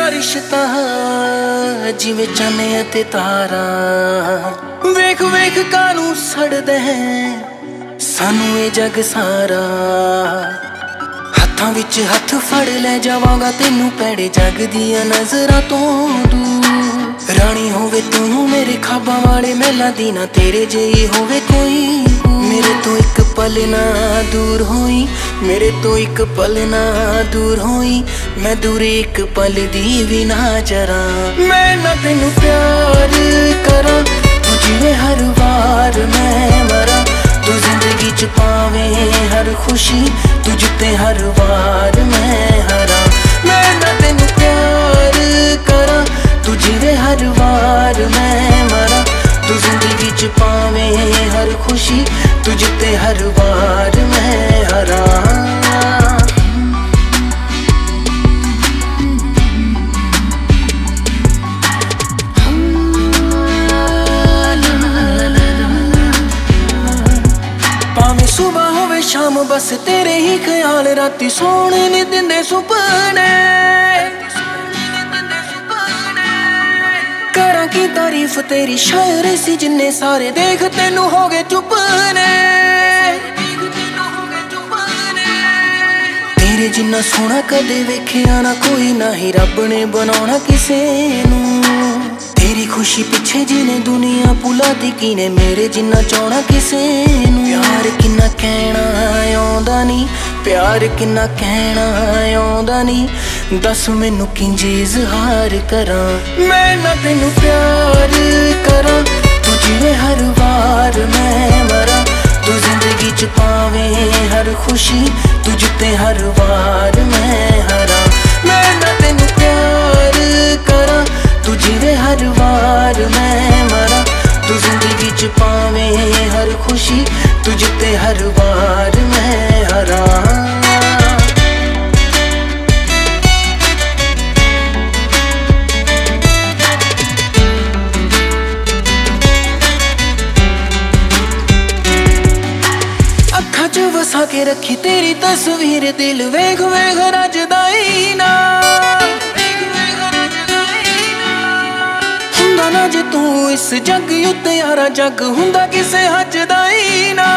रिश्ता जिवें चाने ते तारा वेख वेख कानू सड़दे सानू ये जग सारा हत्थां विच हत्थ फड़ ले जावांगा तेनू पैड़े जग दियां नजरां तो दूर रानी होवे तू मेरे खाबां वाले महलां दी ना तेरे जेही होवे कोई मेरे तो एक पल ना दूर होई मेरे तो एक पल ना दूर होई मैं दूर एक पल दी भी ना जरा मैं ना तेनू प्यार करा तू जिवें हर बार मैं मरा तू जिंदगी च पावे हर खुशी तुझ ते हर बार मैं हरा मैं ना तेनू प्यार करा तू जिवें हर बार मैं मरा तू जिंदगी च पावे हर खुशी तुझ ते हर बार मैं हरा भावें सुबह होवे शाम बस तेरे ही ख्याल राती सोने नहीं दिंदे सुपने करा की तारीफ तेरी शायर सी जिन्ने सारे देख तेनू हो गए चुप ने तेरे जिन्ना सोना कदे वेखिया ना कोई ना ही रब ने बनाना किसे नू तेरी खुशी पिछे जिने दुनिया भुला दी किने मेरे जिन्ना चाहना किसे नू प्यार किन्ना कहना आउंदा नी प्यार किन्ना कहना आउंदा नी दस मैनू किंज इजहार करा मैं ना तेनू प्यार करा तू जिवें हर बार मैं मरा तू जिंदगी च पावे हर खुशी तुझ ते हर बार मैं हरा मैं ना तेनू प्यार करा तू जिवें हर बार मैं मरा तू जिंदगी च पावे हर खुशी तुझ ते हर बार मैं हरा वसा के रखी तेरी तस्वीर दिल वेख वेख रजदा ही ना हुंदा ना जे तू इस जग उत्ते यारा जग हुंदा किसे हजदा ही ना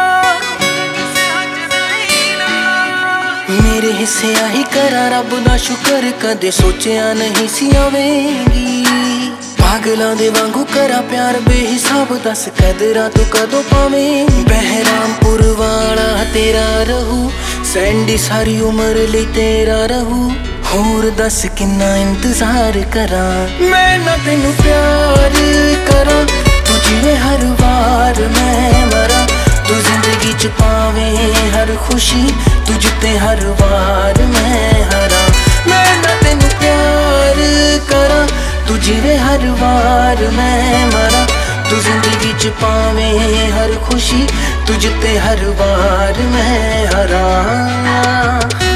मेरे हिस्से आही करा रब दा शुकर कदे सोचिया नहीं सी आवेंगी पागलों दे वांगू करा प्यार बेहिसाब दस कदरा तू कदों पावे बहरामपुर वाला तेरा रहू सैंडी सारी उम्र ले तेरा रहू होर दस किन्ना इंतजार करा मैं ना तेनू प्यार करा तू जिवें हर बार मैं मरा तू जिंदगी च पावे हर खुशी तुझ ते हर बार मैं हरा मैं ना तेनू प्यार करा तू जिवें हर बार मैं मरा तू जिंदगी च पावे हर खुशी तुझ ते हर बार मैं हरा